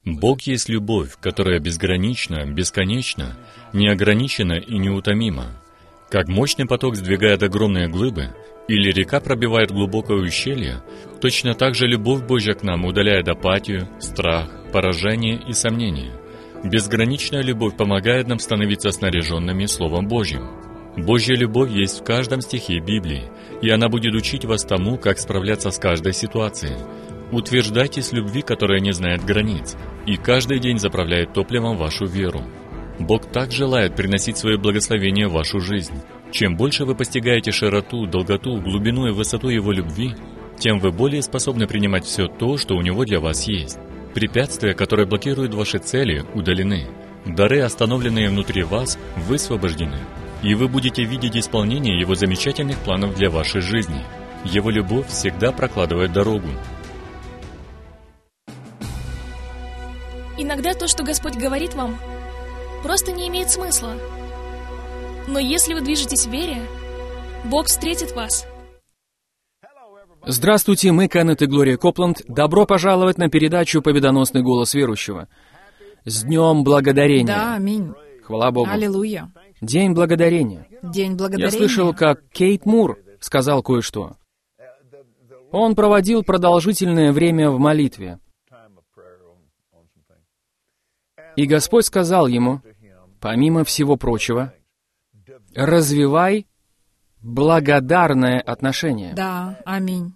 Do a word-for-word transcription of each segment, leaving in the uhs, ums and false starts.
Бог есть любовь, которая безгранична, бесконечна, неограничена и неутомима. Как мощный поток сдвигает огромные глыбы, или река пробивает глубокое ущелье, точно так же любовь Божья к нам удаляет апатию, страх, поражение и сомнения. Безграничная любовь помогает нам становиться снаряженными Словом Божьим. Божья любовь есть в каждом стихе Библии, и она будет учить вас тому, как справляться с каждой ситуацией. Утверждайтесь любви, которая не знает границ, и каждый день заправляет топливом вашу веру. Бог так желает приносить свое благословение в вашу жизнь. Чем больше вы постигаете широту, долготу, глубину и высоту Его любви, тем вы более способны принимать все то, что у Него для вас есть. Препятствия, которые блокируют ваши цели, удалены. Дары, остановленные внутри вас, высвобождены. И вы будете видеть исполнение Его замечательных планов для вашей жизни. Его любовь всегда прокладывает дорогу. Иногда то, что Господь говорит вам, просто не имеет смысла. Но если вы движетесь в вере, Бог встретит вас. Здравствуйте, мы Кеннет и Глория Копланд. Добро пожаловать на передачу «Победоносный голос верующего». С Днем Благодарения. Да, аминь. Хвала Богу. Аллилуйя. День Благодарения. День Благодарения. Я слышал, как Кейт Мур сказал кое-что. Он проводил продолжительное время в молитве. И Господь сказал ему, помимо всего прочего, развивай благодарное отношение. Да, аминь.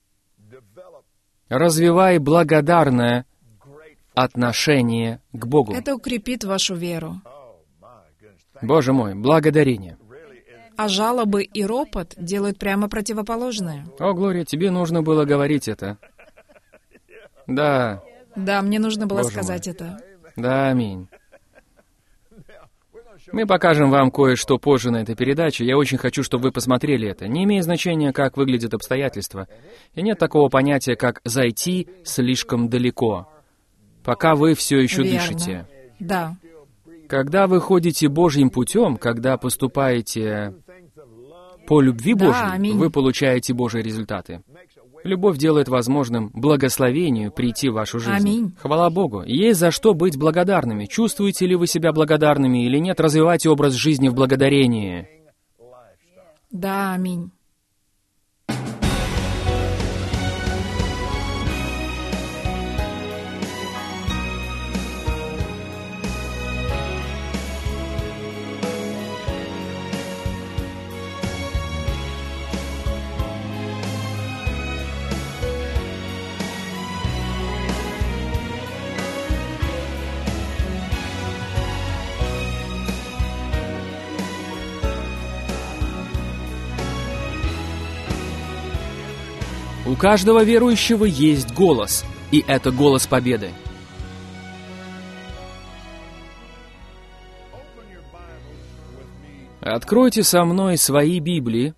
Развивай благодарное отношение к Богу. Это укрепит вашу веру. Боже мой, благодарение. А жалобы и ропот делают прямо противоположное. О, Глория, тебе нужно было говорить это. Да. Да, мне нужно было Боже сказать мой. это. Да, аминь. Мы покажем вам кое-что позже на этой передаче. Я очень хочу, чтобы вы посмотрели это. Не имеет значения, как выглядят обстоятельства. И нет такого понятия, как «зайти слишком далеко», пока вы все еще Верно. дышите. Да. Когда вы ходите Божьим путем, когда поступаете по любви Да, Божьей, аминь. вы получаете Божьи результаты. Любовь делает возможным благословению прийти в вашу жизнь. Аминь. Хвала Богу. Есть за что быть благодарными. Чувствуете ли вы себя благодарными или нет? Развивайте образ жизни в благодарении. Да, аминь. У каждого верующего есть голос, и это голос победы. Откройте со мной свои Библии.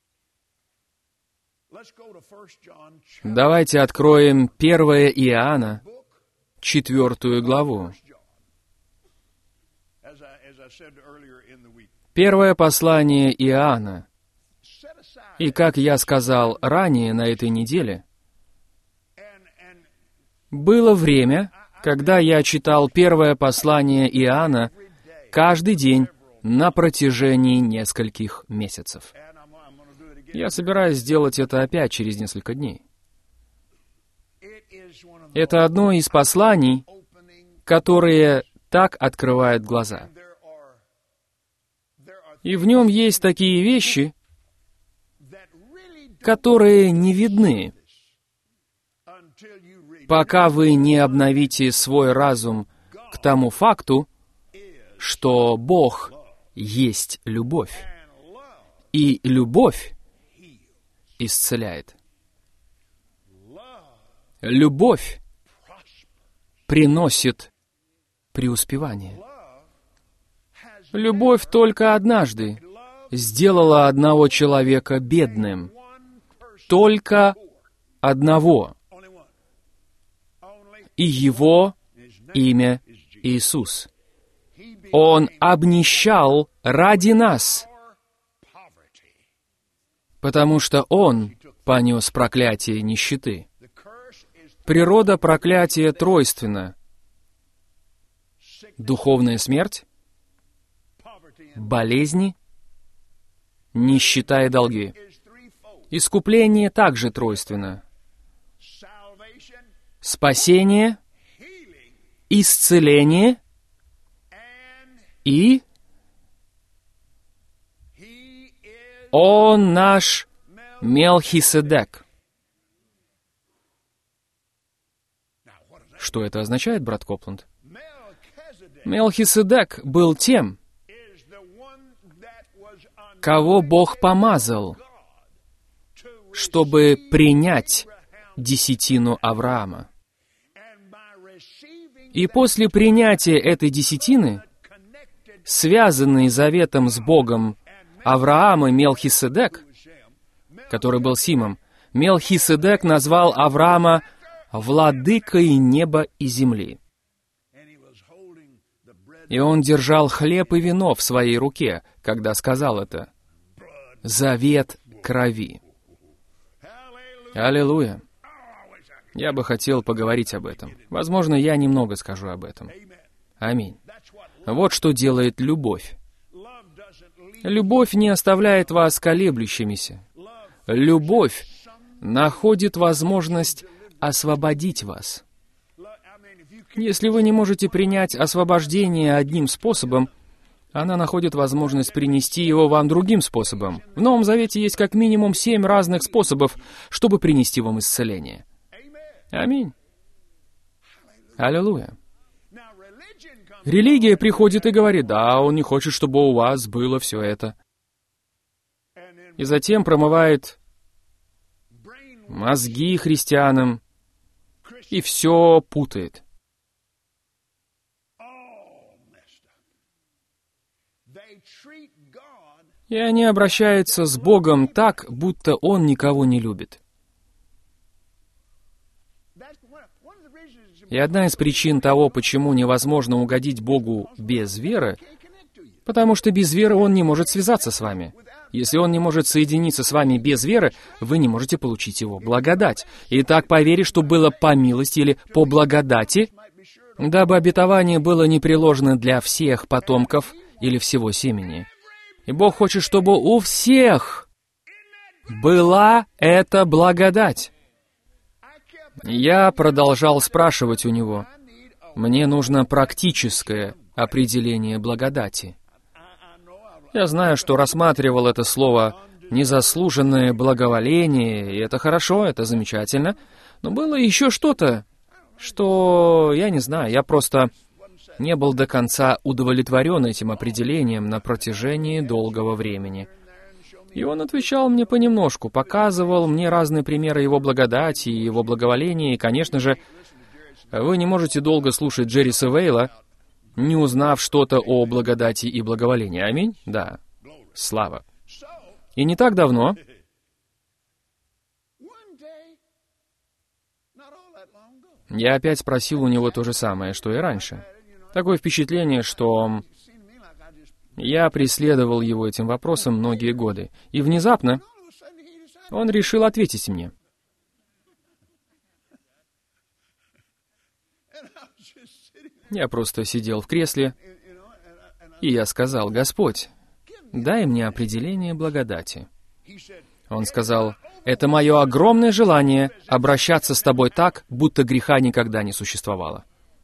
Давайте откроем первое Иоанна, четвертую главу. Первое послание Иоанна. И, как я сказал ранее на этой неделе, было время, когда я читал первое послание Иоанна каждый день на протяжении нескольких месяцев. Я собираюсь сделать это опять через несколько дней. Это одно из посланий, которые так открывают глаза. И в нем есть такие вещи, которые не видны, пока вы не обновите свой разум к тому факту, что Бог есть любовь, и любовь исцеляет. Любовь приносит преуспевание. Любовь только однажды сделала одного человека бедным. Только одного. И его имя Иисус. Он обнищал ради нас, потому что Он понес проклятие нищеты. Природа проклятия тройственна. духовная смерть, болезни, нищета и долги. Искупление также тройственно. Спасение, исцеление и Он наш Мелхиседек. Что это означает, брат Копланд? Мелхиседек был тем, кого Бог помазал, чтобы принять десятину Авраама. И после принятия этой десятины, связанный заветом с Богом Авраама Мелхиседек, который был Симом, Мелхиседек назвал Авраама владыкой неба и земли. И он держал хлеб и вино в своей руке, когда сказал это. Завет крови. Аллилуйя. Я бы хотел поговорить об этом. Возможно, я немного скажу об этом. Аминь. Вот что делает любовь. Любовь не оставляет вас колеблющимися. Любовь находит возможность освободить вас. Если вы не можете принять освобождение одним способом, она находит возможность принести его вам другим способом. В Новом Завете есть как минимум семь разных способов, чтобы принести вам исцеление. Аминь. Аллилуйя. Религия приходит и говорит: да, он не хочет, чтобы у вас было все это. И затем промывает мозги христианам и все путает. И они обращаются с Богом так, будто Он никого не любит. И одна из причин того, почему невозможно угодить Богу без веры, потому что без веры Он не может связаться с вами. Если Он не может соединиться с вами без веры, вы не можете получить Его благодать. Итак, по вере, что было по милости или по благодати, дабы обетование было непреложно для всех потомков или всего семени. И Бог хочет, чтобы у всех была эта благодать. Я продолжал спрашивать у него. Мне нужно практическое определение благодати. Я знаю, что рассматривал это слово «незаслуженное благоволение», и это хорошо, это замечательно. Но было еще что-то, что, я не знаю, я просто не был до конца удовлетворен этим определением на протяжении долгого времени. И он отвечал мне понемножку, показывал мне разные примеры его благодати и его благоволения, и, конечно же, вы не можете долго слушать Джерри Севейла, не узнав что-то о благодати и благоволении. Аминь? Да. Слава. И не так давно я опять спросил у него то же самое, что и раньше. Такое впечатление, что я преследовал его этим вопросом многие годы. И внезапно он решил ответить мне. Я просто сидел в кресле, и я сказал: «Господь, дай мне определение благодати». Он сказал: «Это мое огромное желание обращаться с тобой так, будто греха никогда не существовало».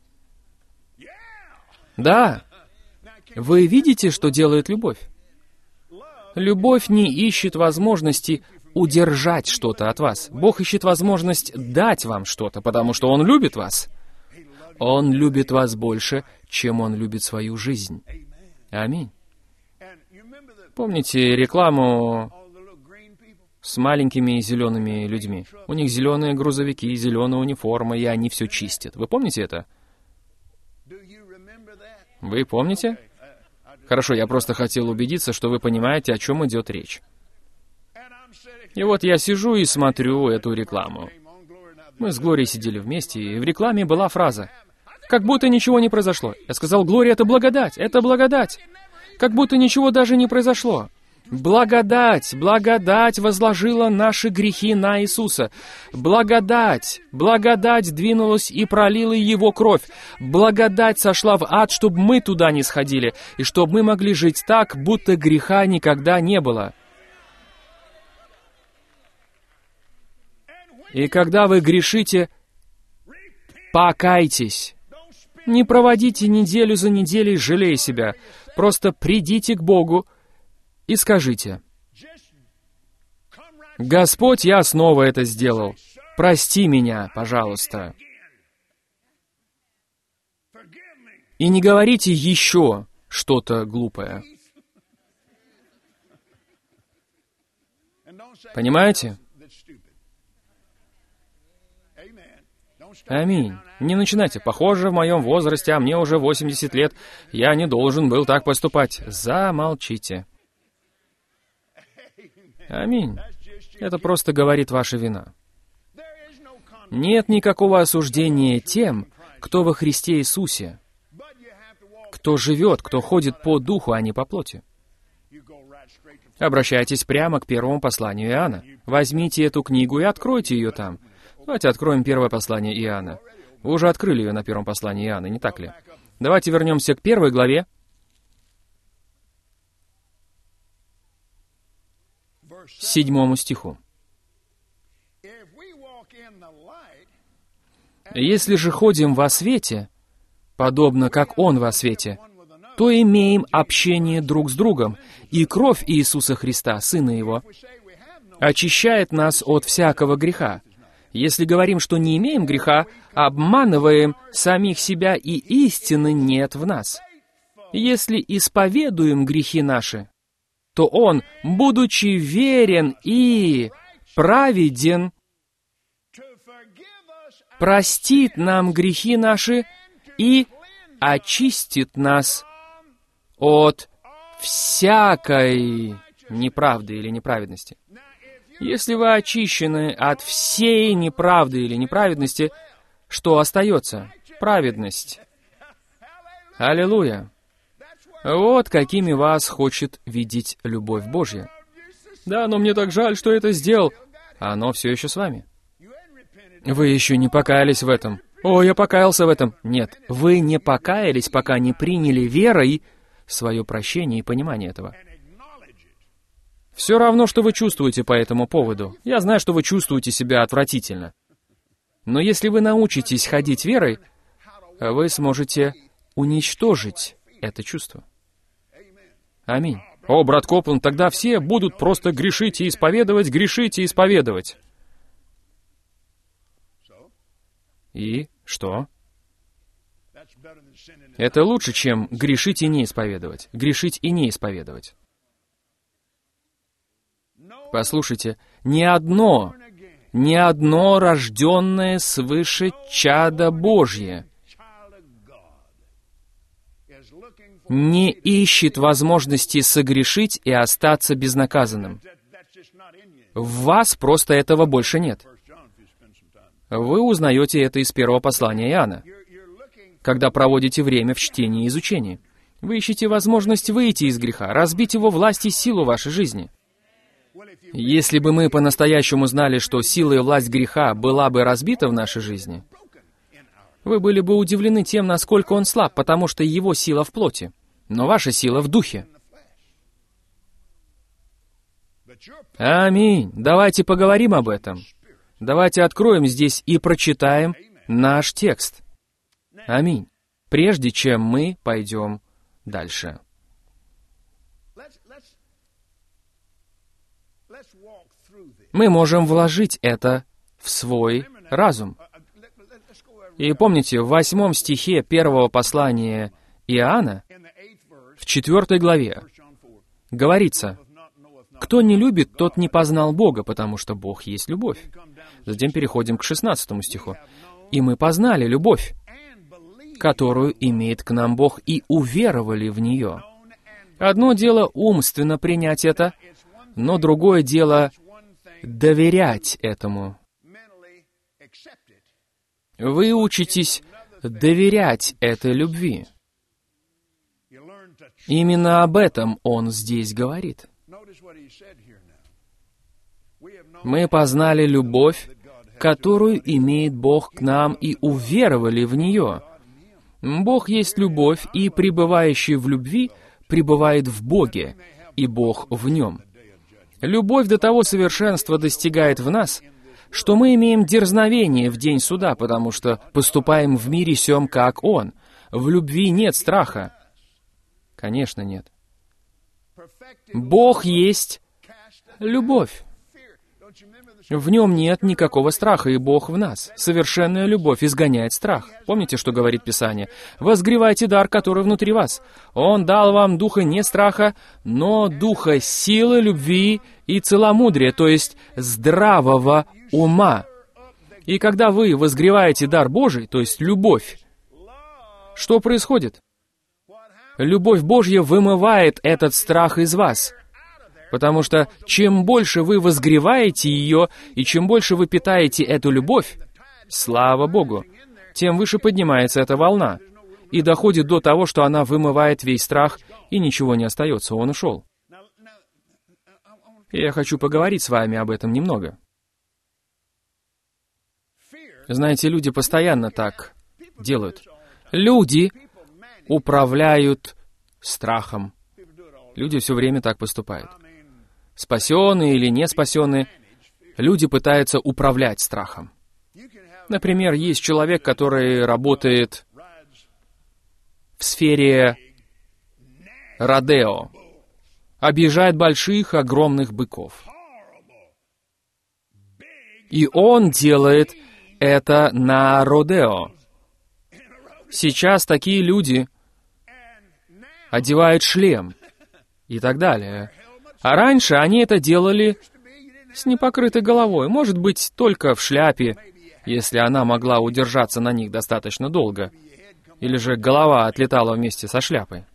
Да, вы видите, что делает любовь? Любовь не ищет возможности удержать что-то от вас. Бог ищет возможность дать вам что-то, потому что Он любит вас. Он любит вас больше, чем Он любит свою жизнь. Аминь. Помните рекламу с маленькими зелеными людьми? У них зеленые грузовики, зеленая униформа, и они все чистят. Вы помните это? Вы помните? Хорошо, я просто хотел убедиться, что вы понимаете, о чем идет речь. И вот я сижу и смотрю эту рекламу. Мы с Глорией сидели вместе, и в рекламе была фраза: «Как будто ничего не произошло». Я сказал: «Глория, это благодать, это благодать». Как будто ничего даже не произошло. Благодать, благодать возложила наши грехи на Иисуса. Благодать, благодать двинулась и пролила Его кровь. Благодать сошла в ад, чтобы мы туда не сходили, и чтобы мы могли жить так, будто греха никогда не было. И когда вы грешите, покайтесь. Не проводите неделю за неделей, жалея себя. Просто придите к Богу и скажите: «Господь, я снова это сделал. Прости меня, пожалуйста». И не говорите еще что-то глупое. Понимаете? Аминь. Не начинайте. Похоже, в моем возрасте, а мне уже восемьдесят лет, я не должен был так поступать. Замолчите. Аминь. Это просто говорит ваша вина. Нет никакого осуждения тем, кто во Христе Иисусе, кто живет, кто ходит по духу, а не по плоти. Обращайтесь прямо к первому посланию Иоанна. Возьмите эту книгу и откройте ее там. Давайте откроем первое послание Иоанна. Вы уже открыли ее на первом послании Иоанна, не так ли? Давайте вернемся к первой главе. Седьмому стиху. «Если же ходим во свете, подобно как Он во свете, то имеем общение друг с другом, и кровь Иисуса Христа, Сына Его, очищает нас от всякого греха. Если говорим, что не имеем греха, обманываем самих себя, и истины нет в нас. Если исповедуем грехи наши, то Он, будучи верен и праведен, простит нам грехи наши и очистит нас от всякой неправды или неправедности». Если вы очищены от всей неправды или неправедности, что остается? Праведность. Аллилуйя. Вот какими вас хочет видеть любовь Божья. Да, но мне так жаль, что это сделал. Оно все еще с вами. Вы еще не покаялись в этом. О, я покаялся в этом. Нет, вы не покаялись, пока не приняли верой свое прощение и понимание этого. Все равно, что вы чувствуете по этому поводу. Я знаю, что вы чувствуете себя отвратительно. Но если вы научитесь ходить верой, вы сможете уничтожить это чувство. Аминь. О, брат Копланд, тогда все будут просто грешить и исповедовать, грешить и исповедовать. И что? Это лучше, чем грешить и не исповедовать. Грешить и не исповедовать. Послушайте, ни одно, ни одно рожденное свыше чадо Божье не ищет возможности согрешить и остаться безнаказанным. В вас просто этого больше нет. Вы узнаете это из первого послания Иоанна, когда проводите время в чтении и изучении. Вы ищете возможность выйти из греха, разбить его власть и силу вашей жизни. Если бы мы по-настоящему знали, что сила и власть греха была бы разбита в нашей жизни, вы были бы удивлены тем, насколько он слаб, потому что его сила в плоти, но ваша сила в духе. Аминь. Давайте поговорим об этом. Давайте откроем здесь и прочитаем наш текст. Аминь. Прежде чем мы пойдем дальше. Мы можем вложить это в свой разум. И помните, в восьмом стихе первого послания Иоанна, в четвертой главе, говорится: «Кто не любит, тот не познал Бога, потому что Бог есть любовь». Затем переходим к шестнадцатому стиху. «И мы познали любовь, которую имеет к нам Бог, и уверовали в нее». Одно дело умственно принять это, но другое дело доверять этому. Вы учитесь доверять этой любви. Именно об этом он здесь говорит. Мы познали любовь, которую имеет Бог к нам, и уверовали в нее. Бог есть любовь, и пребывающий в любви пребывает в Боге, и Бог в нем. Любовь до того совершенства достигает в нас, что мы имеем дерзновение в день суда, потому что поступаем в мире сем, как Он. В любви нет страха. Конечно, нет. Бог есть любовь. В нем нет никакого страха, и Бог в нас. Совершенная любовь изгоняет страх. Помните, что говорит Писание? «Возгревайте дар, который внутри вас. Он дал вам духа не страха, но духа силы, любви и целомудрия, то есть здравого ума». И когда вы возгреваете дар Божий, то есть любовь, что происходит? Любовь Божья вымывает этот страх из вас. Потому что чем больше вы возгреваете ее, и чем больше вы питаете эту любовь, слава Богу, тем выше поднимается эта волна, и доходит до того, что она вымывает весь страх, и ничего не остается, он ушел. И я хочу поговорить с вами об этом немного. Знаете, люди постоянно так делают. Люди управляют страхом. Люди все время так поступают. Спасенные или не спасенные, люди пытаются управлять страхом. Например, есть человек, который работает в сфере родео, объезжает больших, огромных быков. И он делает это на родео. Сейчас такие люди одевают шлем и так далее. А раньше они это делали с непокрытой головой, может быть, только в шляпе, если она могла удержаться на них достаточно долго, или же голова отлетала вместе со шляпой.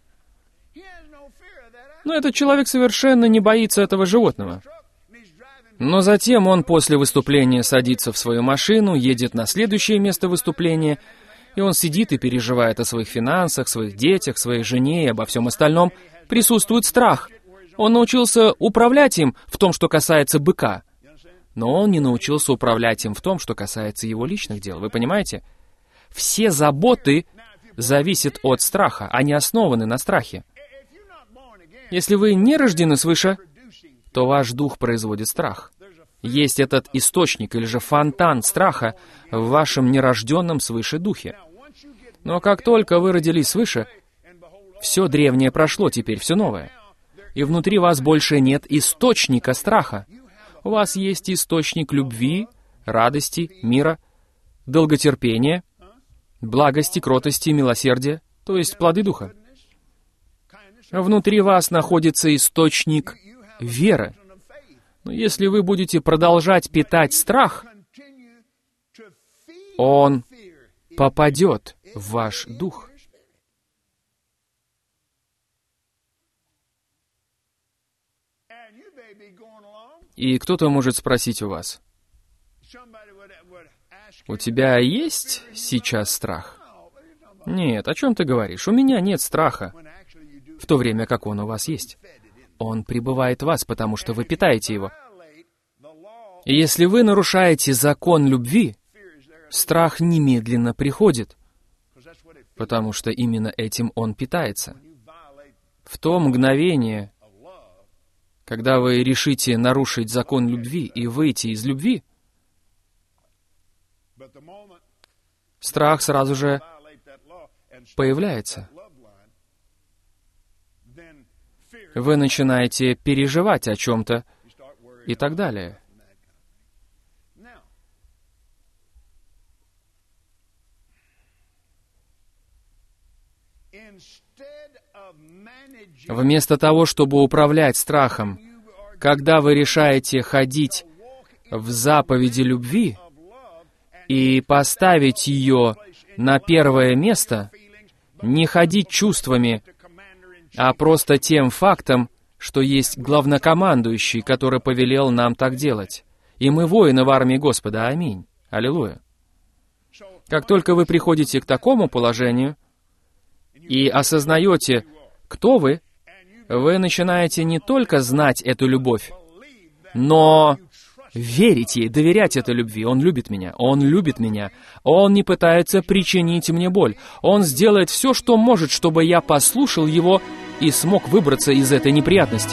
Но этот человек совершенно не боится этого животного. Но затем он после выступления садится в свою машину, едет на следующее место выступления, и он сидит и переживает о своих финансах, своих детях, своей жене и обо всем остальном. Присутствует страх. Он научился управлять им в том, что касается быка. Но он не научился управлять им в том, что касается его личных дел. Вы понимаете? Все заботы зависят от страха, они основаны на страхе. Если вы не рождены свыше, то ваш дух производит страх. Есть этот источник или же фонтан страха в вашем нерожденном свыше духе. Но как только вы родились свыше, все древнее прошло, теперь все новое. И внутри вас больше нет источника страха. У вас есть источник любви, радости, мира, долготерпения, благости, кротости, милосердия, то есть плоды духа. Внутри вас находится источник веры. Но если вы будете продолжать питать страх, он попадет в ваш дух. И кто-то может спросить у вас: «У тебя есть сейчас страх?» «Нет, о чем ты говоришь? У меня нет страха», в то время как он у вас есть. Он пребывает в вас, потому что вы питаете его. И если вы нарушаете закон любви, страх немедленно приходит, потому что именно этим он питается. В то мгновение, когда вы решите нарушить закон любви и выйти из любви, страх сразу же появляется. Вы начинаете переживать о чем-то и так далее. Вместо того, чтобы управлять страхом, когда вы решаете ходить в заповеди любви и поставить ее на первое место, не ходить чувствами, а просто тем фактом, что есть главнокомандующий, который повелел нам так делать. И мы воины в армии Господа. Аминь. Аллилуйя. Как только вы приходите к такому положению и осознаете, кто вы, вы начинаете не только знать эту любовь, но верить ей, доверять этой любви. Он любит меня, Он любит меня. Он не пытается причинить мне боль. Он сделает все, что может, чтобы я послушал Его и смог выбраться из этой неприятности.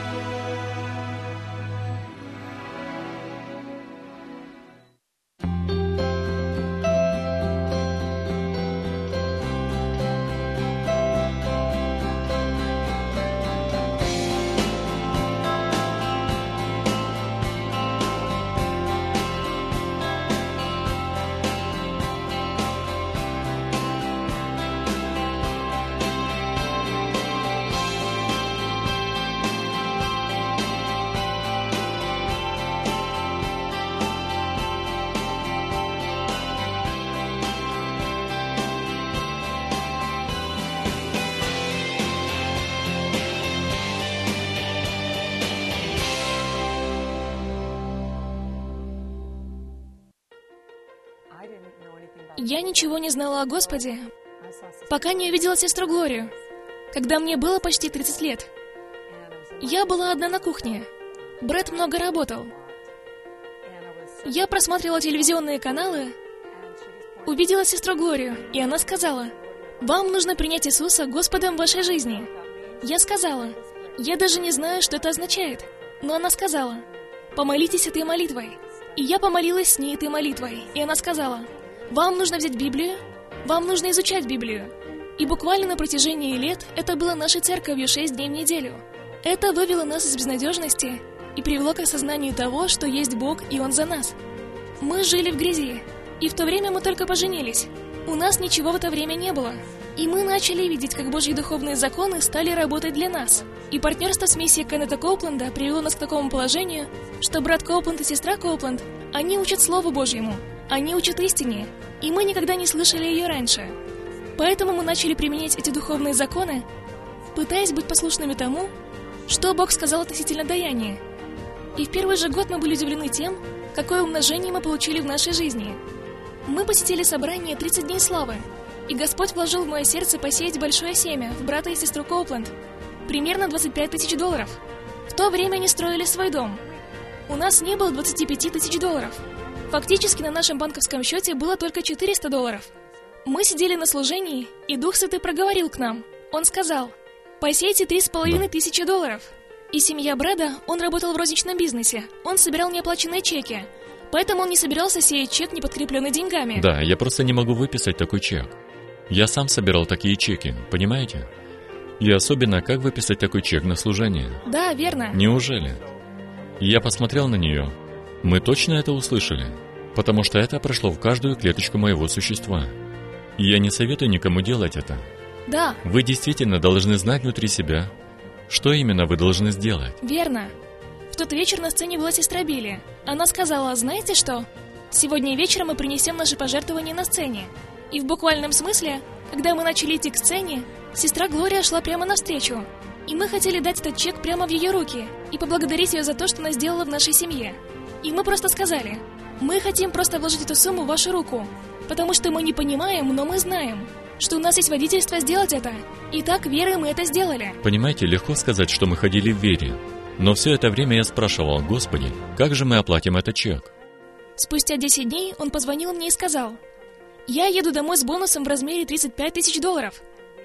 Я ничего не знала о Господе, пока не увидела сестру Глорию, когда мне было почти тридцать лет. Я была одна на кухне. Брэд много работал. Я просматривала телевизионные каналы, увидела сестру Глорию, и она сказала: «Вам нужно принять Иисуса Господом в вашей жизни». Я сказала: «Я даже не знаю, что это означает». Но она сказала: «Помолитесь этой молитвой». И я помолилась с ней этой молитвой, и она сказала: «Вам нужно взять Библию, вам нужно изучать Библию». И буквально на протяжении лет это было нашей церковью шесть дней в неделю. Это вывело нас из безнадежности и привело к осознанию того, что есть Бог, и Он за нас. Мы жили в грязи, и в то время мы только поженились. У нас ничего в это время не было. И мы начали видеть, как Божьи духовные законы стали работать для нас. И партнерство с миссией Кеннета Коупленда привело нас к такому положению, что брат Коупленд и сестра Коупленд, они учат Слову Божьему, они учат истине, и мы никогда не слышали ее раньше. Поэтому мы начали применять эти духовные законы, пытаясь быть послушными тому, что Бог сказал относительно даяния. И в первый же год мы были удивлены тем, какое умножение мы получили в нашей жизни. Мы посетили собрание тридцать дней славы, и Господь вложил в мое сердце посеять большое семя в брата и сестру Коупленд, примерно двадцать пять тысяч долларов. В то время они строили свой дом. У нас не было двадцати пяти тысяч долларов. Фактически на нашем банковском счете было только четыреста долларов. Мы сидели на служении, и Дух Святый проговорил к нам. Он сказал: «Посейте три с половиной тысячи долларов». И семья Брэда, он работал в розничном бизнесе, он собирал неоплаченные чеки, поэтому он не собирался сеять чек, не подкрепленный деньгами. Да, я просто не могу выписать такой чек. Я сам собирал такие чеки, понимаете? И особенно, как выписать такой чек на служение? Да, верно. Неужели? Я посмотрел на нее. Мы точно это услышали, потому что это прошло в каждую клеточку моего существа. И я не советую никому делать это. Да. Вы действительно должны знать внутри себя, что именно вы должны сделать. Верно. В тот вечер на сцене была сестра Билли. Она сказала: «Знаете что? Сегодня вечером мы принесем наши пожертвования на сцене». И в буквальном смысле, когда мы начали идти к сцене, сестра Глория шла прямо навстречу. И мы хотели дать этот чек прямо в ее руки и поблагодарить ее за то, что она сделала в нашей семье. И мы просто сказали: «Мы хотим просто вложить эту сумму в вашу руку, потому что мы не понимаем, но мы знаем, что у нас есть водительство сделать это. И так верой мы это сделали». Понимаете, легко сказать, что мы ходили в вере. Но все это время я спрашивал: «Господи, как же мы оплатим этот чек?» Спустя десять дней он позвонил мне и сказал: «Я еду домой с бонусом в размере тридцать пять тысяч долларов».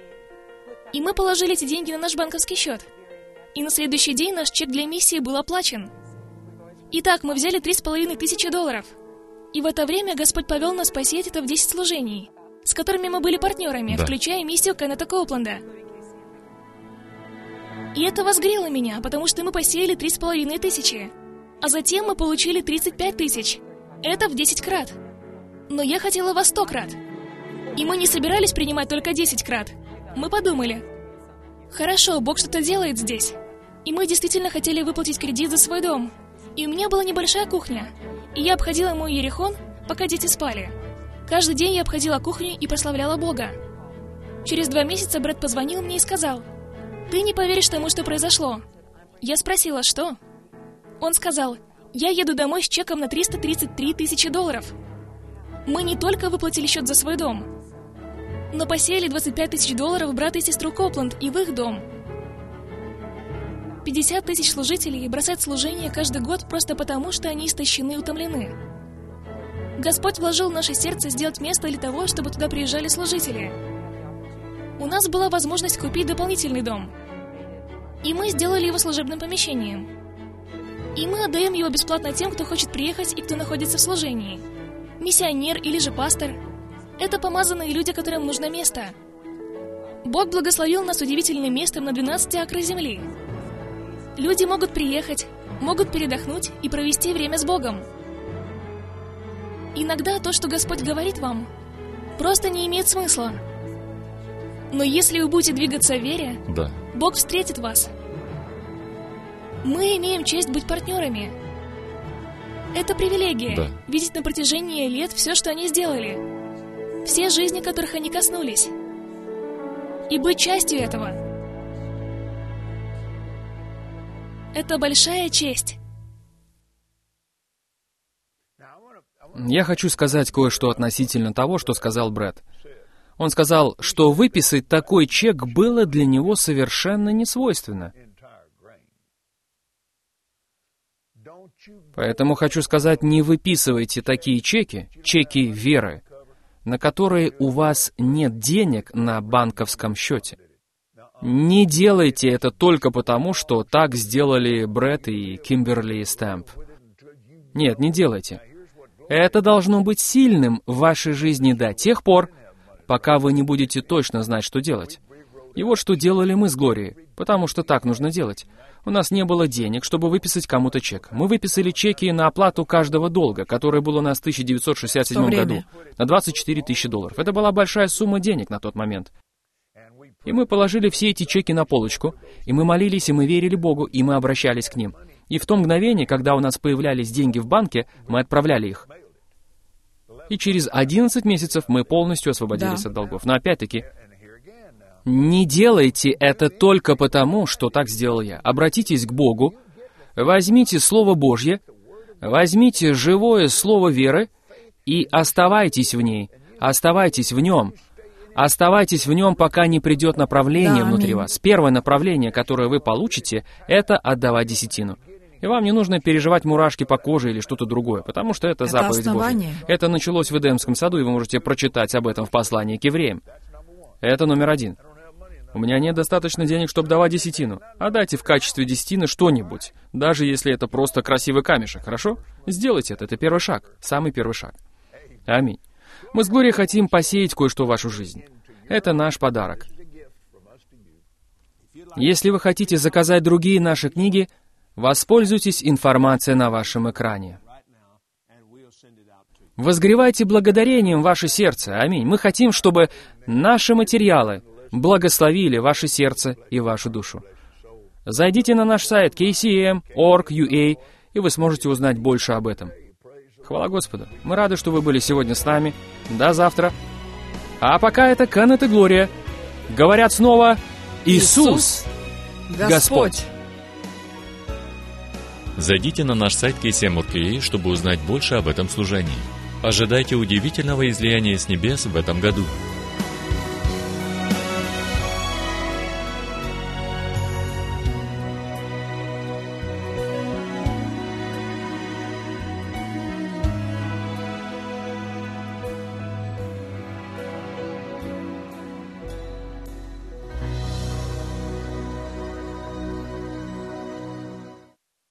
И мы положили эти деньги на наш банковский счет. И на следующий день наш чек для миссии был оплачен. Итак, мы взяли три с половиной тысячи долларов. И в это время Господь повел нас посеять это в десять служений, с которыми мы были партнерами, да, включая миссию Кеннета Коупленда. И это возгрело меня, потому что мы посеяли три с половиной тысячи. А затем мы получили тридцать пять тысяч. Это в десять крат. Но я хотела во сто крат. И мы не собирались принимать только десять крат. Мы подумали: хорошо, Бог что-то делает здесь. И мы действительно хотели выплатить кредит за свой дом. И у меня была небольшая кухня. И я обходила мой Иерихон, пока дети спали. Каждый день я обходила кухню и прославляла Бога. Через два месяца Брэд позвонил мне и сказал: «Ты не поверишь тому, что произошло». Я спросила: «Что?» Он сказал: «Я еду домой с чеком на триста тридцать три тысячи долларов». Мы не только выплатили счет за свой дом, но посеяли двадцать пять тысяч долларов в брата и сестру Коупленд и в их дом. пятьдесят тысяч служителей бросают служение каждый год просто потому, что они истощены и утомлены. Господь вложил в наше сердце сделать место для того, чтобы туда приезжали служители. У нас была возможность купить дополнительный дом. И мы сделали его служебным помещением. И мы отдаем его бесплатно тем, кто хочет приехать и кто находится в служении. Миссионер или же пастор – это помазанные люди, которым нужно место. Бог благословил нас удивительным местом на двенадцати акрах земли. Люди могут приехать, могут передохнуть и провести время с Богом. Иногда то, что Господь говорит вам, просто не имеет смысла. Но если вы будете двигаться в вере, Да. Бог встретит вас. Мы имеем честь быть партнерами. Это привилегия Да. видеть на протяжении лет все, что они сделали, все жизни, которых они коснулись, и быть частью этого. Это большая честь. Я хочу сказать кое-что относительно того, что сказал Брэд. Он сказал, что выписать такой чек было для него совершенно несвойственно. Поэтому хочу сказать, не выписывайте такие чеки, чеки веры, на которые у вас нет денег на банковском счете. Не делайте это только потому, что так сделали Брэд и Кимберли Стэмп. Нет, не делайте. Это должно быть сильным в вашей жизни до тех пор, пока вы не будете точно знать, что делать. И вот что делали мы с Глорией, потому что так нужно делать. У нас не было денег, чтобы выписать кому-то чек. Мы выписали чеки на оплату каждого долга, который был у нас в тысяча девятьсот шестьдесят седьмом году, на двадцать четыре тысячи долларов. Это была большая сумма денег на тот момент. И мы положили все эти чеки на полочку, и мы молились, и мы верили Богу, и мы обращались к ним. И в то мгновение, когда у нас появлялись деньги в банке, мы отправляли их. И через одиннадцать месяцев мы полностью освободились Да. от долгов. Но опять-таки, не делайте это только потому, что так сделал я. Обратитесь к Богу, возьмите Слово Божье, возьмите живое Слово веры и оставайтесь в ней, оставайтесь в нем. Оставайтесь в нем, пока не придет направление Да, внутри аминь. вас. Первое направление, которое вы получите, это отдавать десятину. И вам не нужно переживать мурашки по коже или что-то другое, потому что это, Это заповедь основание. Божья. Это началось в Эдемском саду, и вы можете прочитать об этом в послании к евреям. Это номер один. У меня нет достаточно денег, чтобы давать десятину. А дайте в качестве десятины что-нибудь, даже если это просто красивый камешек, хорошо? Сделайте это, это первый шаг, самый первый шаг. Аминь. Мы с Глорией хотим посеять кое-что в вашу жизнь. Это наш подарок. Если вы хотите заказать другие наши книги, воспользуйтесь информацией на вашем экране. Возгревайте благодарением ваше сердце. Аминь. Мы хотим, чтобы наши материалы благословили ваше сердце и вашу душу. Зайдите на наш сайт кей си эм точка орг точка ю а, и вы сможете узнать больше об этом. Хвала Господу. Мы рады, что вы были сегодня с нами. До завтра. А пока это Кеннет и Глория. Говорят снова Иисус, Господь. Господь. Зайдите на наш сайт кей си эм точка орг точка ю а, чтобы узнать больше об этом служении. Ожидайте удивительного излияния с небес в этом году.